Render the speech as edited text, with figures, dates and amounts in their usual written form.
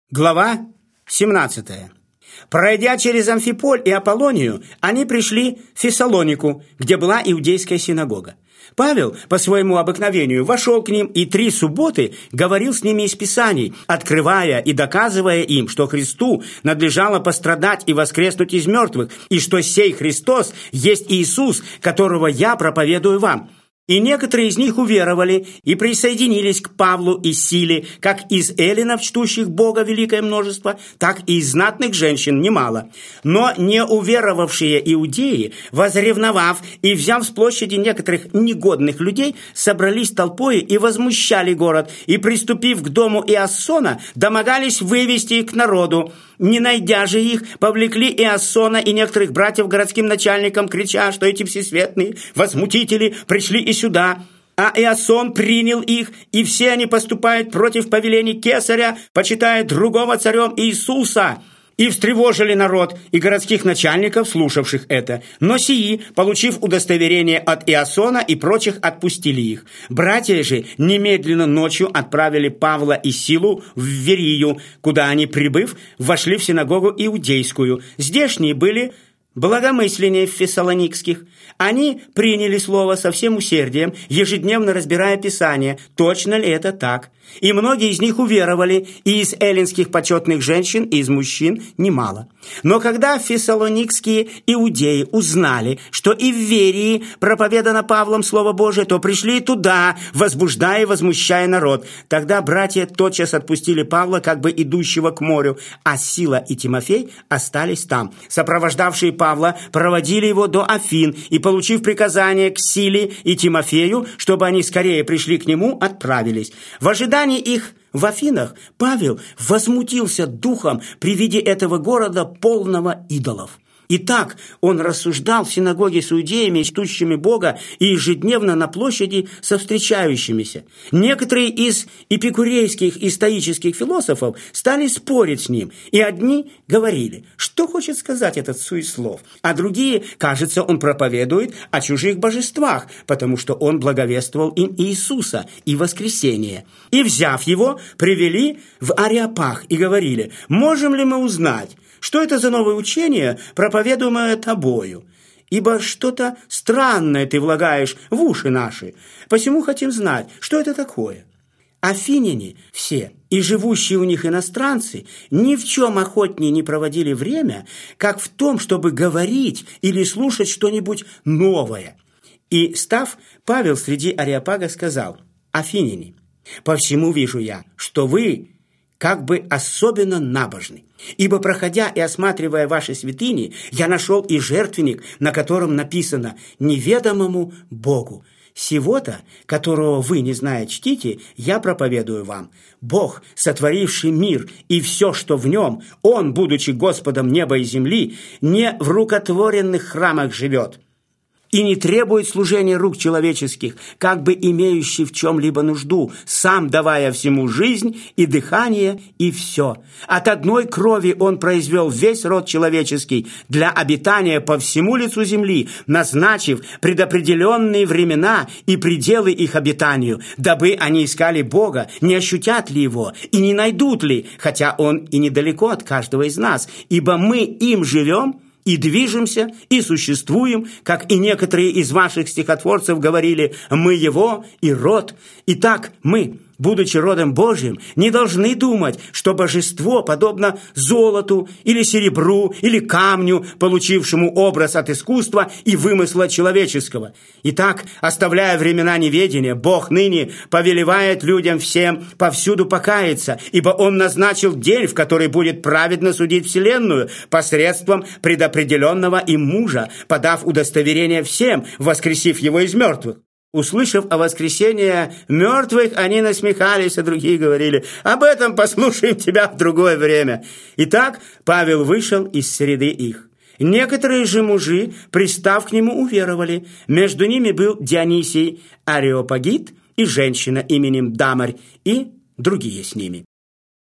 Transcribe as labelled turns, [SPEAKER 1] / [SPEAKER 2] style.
[SPEAKER 1] Глава 17. Пройдя через Амфиполь и Аполлонию, они пришли в Фессалонику, где была иудейская синагога. Павел, по своему обыкновению, вошел к ним и 3 субботы говорил с ними из Писаний, открывая и доказывая им, что Христу надлежало пострадать и воскреснуть из мертвых, и что сей Христос есть Иисус, которого я проповедую вам. И некоторые из них уверовали и присоединились к Павлу и Силе, как из эллинов, чтущих Бога великое множество, так и из знатных женщин немало. Но не уверовавшие иудеи, возревновав и взяв с площади некоторых негодных людей, собрались толпой и возмущали город, и, приступив к дому Иассона, домогались вывести их к народу. Не найдя же их, повлекли Иассона и некоторых братьев городским начальникам, крича, что эти всесветные возмутители пришли и сюда. А Иассон принял их, и все они поступают против повелений Кесаря, почитая другого царем Иисуса. И встревожили народ и городских начальников, слушавших это. Но сии, получив удостоверение от Иассона и прочих, отпустили их. Братья же немедленно ночью отправили Павла и Силу в Верию, куда они, прибыв, вошли в синагогу иудейскую. Здешние были благомысленнее фессалоникских. Они приняли слово со всем усердием, ежедневно разбирая Писание, точно ли это так. И многие из них уверовали, и из эллинских почетных женщин, и из мужчин немало. Но когда фессалоникские иудеи узнали, что и в Верии проповедано Павлом Слово Божие, то пришли и туда, возбуждая и возмущая народ. Тогда братья тотчас отпустили Павла, как бы идущего к морю, а Сила и Тимофей остались там. Сопровождавшие Павла проводили его до Афин, и, получив приказание к Силе и Тимофею, чтобы они скорее пришли к нему, отправились. В ожидании их в Афинах Павел возмутился духом при виде этого города, полного идолов. Итак, он рассуждал в синагоге с иудеями, чтущими Бога, и ежедневно на площади со встречающимися. Некоторые из эпикурейских и стоических философов стали спорить с ним, и одни говорили, что хочет сказать этот суеслов, а другие, кажется, он проповедует о чужих божествах, потому что он благовествовал им Иисуса и воскресение. И, взяв его, привели в Ареопаг и говорили, можем ли мы узнать, что это за новое учение, проповедуемое тобою? Ибо что-то странное ты влагаешь в уши наши. Посему хотим знать, что это такое. Афиняне все и живущие у них иностранцы ни в чем охотнее не проводили время, как в том, чтобы говорить или слушать что-нибудь новое. И, став, Павел среди Ареопага сказал, «Афиняне, по всему вижу я, что вы как бы особенно набожны. Ибо, проходя и осматривая ваши святыни, я нашел и жертвенник, на котором написано «Неведомому Богу». Сего-то, которого вы, не зная, чтите, я проповедую вам. Бог, сотворивший мир и все, что в нем, Он, будучи Господом неба и земли, не в рукотворенных храмах живет и не требует служения рук человеческих, как бы имеющий в чем-либо нужду, сам давая всему жизнь и дыхание, и все. От одной крови он произвел весь род человеческий для обитания по всему лицу земли, назначив предопределенные времена и пределы их обитанию, дабы они искали Бога, не ощутят ли Его и не найдут ли, хотя Он и недалеко от каждого из нас, ибо мы им живем, и движемся, и существуем, как и некоторые из ваших стихотворцев говорили, мы его и род. Итак, мы, будучи родом Божьим, не должны думать, что божество подобно золоту или серебру или камню, получившему образ от искусства и вымысла человеческого. Итак, оставляя времена неведения, Бог ныне повелевает людям всем повсюду покаяться, ибо Он назначил день, в который будет праведно судить вселенную посредством предопределенного им мужа, подав удостоверение всем, воскресив его из мертвых. Услышав о воскресении мертвых, они насмехались, а другие говорили, об этом послушаем тебя в другое время. Итак, Павел вышел из среды их. Некоторые же мужи, пристав к нему, уверовали. Между ними был Дионисий Ареопагит и женщина именем Дамарь, и другие с ними.